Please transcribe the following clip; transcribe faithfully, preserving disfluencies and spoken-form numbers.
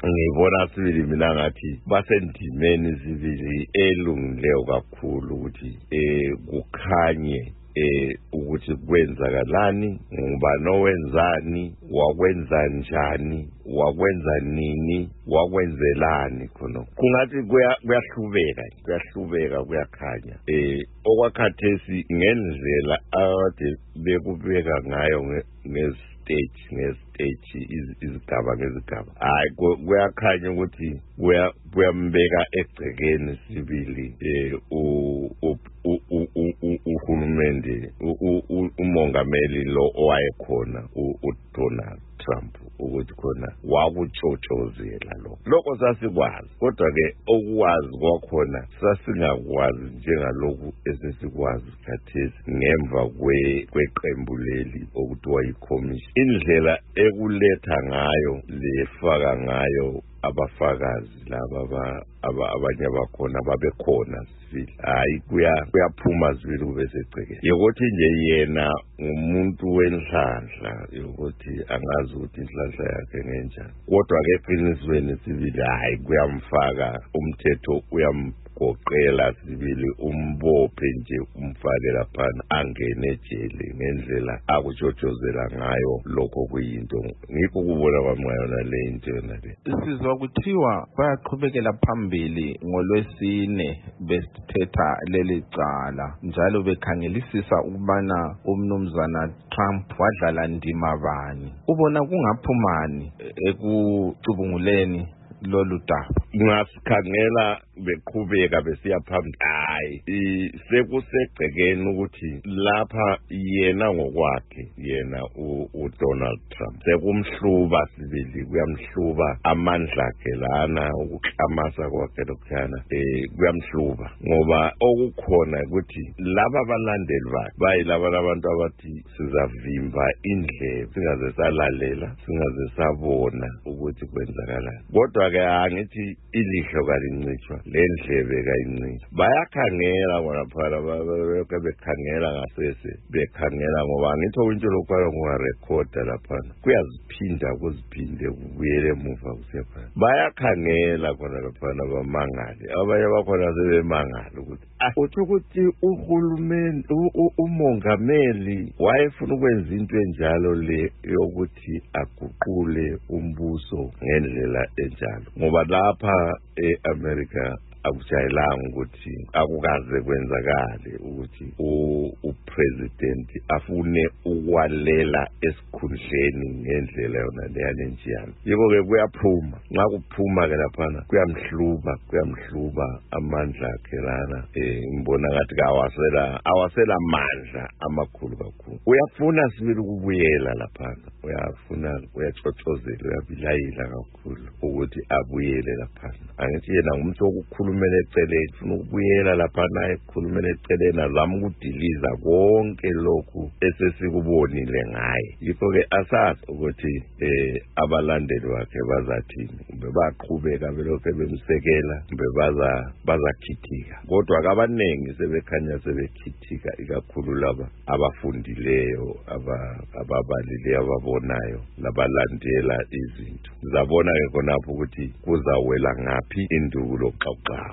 ngibona sibili mina ngathi basendimeni sibili elungileyo kakhulu ukuthi eh kukhanye eh ukuthi kwenzakalani, ngubani owenzani, wakwenza njani, wakwenza nini, wakwenzelani khona. Kungathi kuyahlubeka kuyahlubeka kuyakhanya eh okwakhathesi ngendlela ade bekubeka ngayo ngezi stage ngestage izigaba ngezigaba. Hayi kuyakhanya ukuthi kuyambeka egcekeni sibili eh uhulumende umongameli lo owayekhona uDonald Trump ukuthi khona wakutshotshozela lo lokho sasikwazi, kodwa ke okwazi kwakhona sasingakwazi njengalokhu esesikwazi khathesi ngemva kweqembu leli okuthiwa yiCommission. Indlela ekuletha ngayo lefaka ngayo abafakazi laba abanye bakhona babekhona sibili, hayi kuyaphuma sibili kube segcekeni yokuthi nje yena umuntu wenhlanhla yokuthi angazi ukuthi inhlanhla yakhe ngenjani, kodwa ke eqinisweni sibili hayi kuyamfaka umthetho uyamgoqela sibili umbophe nje umfake lapha angene ejele ngendlela akutshotshozela ngayo lokho kuyinto. Ngikho kubona kwamayona le into yona le sizwa kuthiwa bayaqhubekela phambili ngolwesine besithetha leli cala njalo bekhangelisisa ukubana umnumzana Trump wadlala ndima bani. Ubona kungaphumani ekucubunguleni lolu daba? Ngasikhangela beqhubeka besiya phambili, hayi sekusegcekeni ukuthi lapha yena ngokwakhe yena uDonald Trump sekumhluba sibili, kuyamhluba amandla akhe lana ukuklamasa kwakhe lokuthana eh kuyamhluba ngoba okukhona ukuthi laba abalandeli bakhe bayilaba abantu abathi sizavimba indlebe singaze salalela singaze sabona ukuthi kwenzakalani. Kodwa ke angithi ilihlo kalincishwa lendlebe kayincishwa. Bayakhangela bona phela babe bekhangela ngasese bekhangela ngoba ngithi into lokho ngokurecorda lapha kuyaziphinda kuziphinde kubuyele emuva kusepha. Bayakhangela khona lapha bamangale abanye bakhona sebemangala ukuthi uthi ukuthi uhulumeni umongameli wayefuna ukwenza into enjalo le yokuthi aguqule umbuso ngendlela enjalo ngoba lapha eAmerica akujayelanga ukuthi akukaze kwenzakale ukuthi upresident afune ukwalela esikhundleni ngendlela yona leyane njani. Yebo ke kuyaphuma, nxa kuphuma ke lapha kuyamhluba kuyamhluba amandla akhe lana eh ngibona ngathi kawasela awasela amandla amakhulu kakhulu. Uyafuna sibili ukubuyela lapha, uyafuna uyachochozela uyabilayila kakhulu ukuthi abuyele lapha. Angithi yena umuntu okukhulu kumele eceleni ufuna ukubuyela lapha naye ekhulumela eceleni azama ukudiliza konke lokhu esesikubonile ngaye. Yikho ke asazi ukuthi eh abalandeli bakhe bazathini, kumbe baqhubeka belokho bemsekela kumbe baza bazakhithika. Kodwa akabaningi sebekhanya sebekhithika ikakhulu laba abafundileyo ababalileyo ababonayo labalandela izinto. Zabona ke khonapho ukuthi kuzawela ngapi induku lokuxoxa.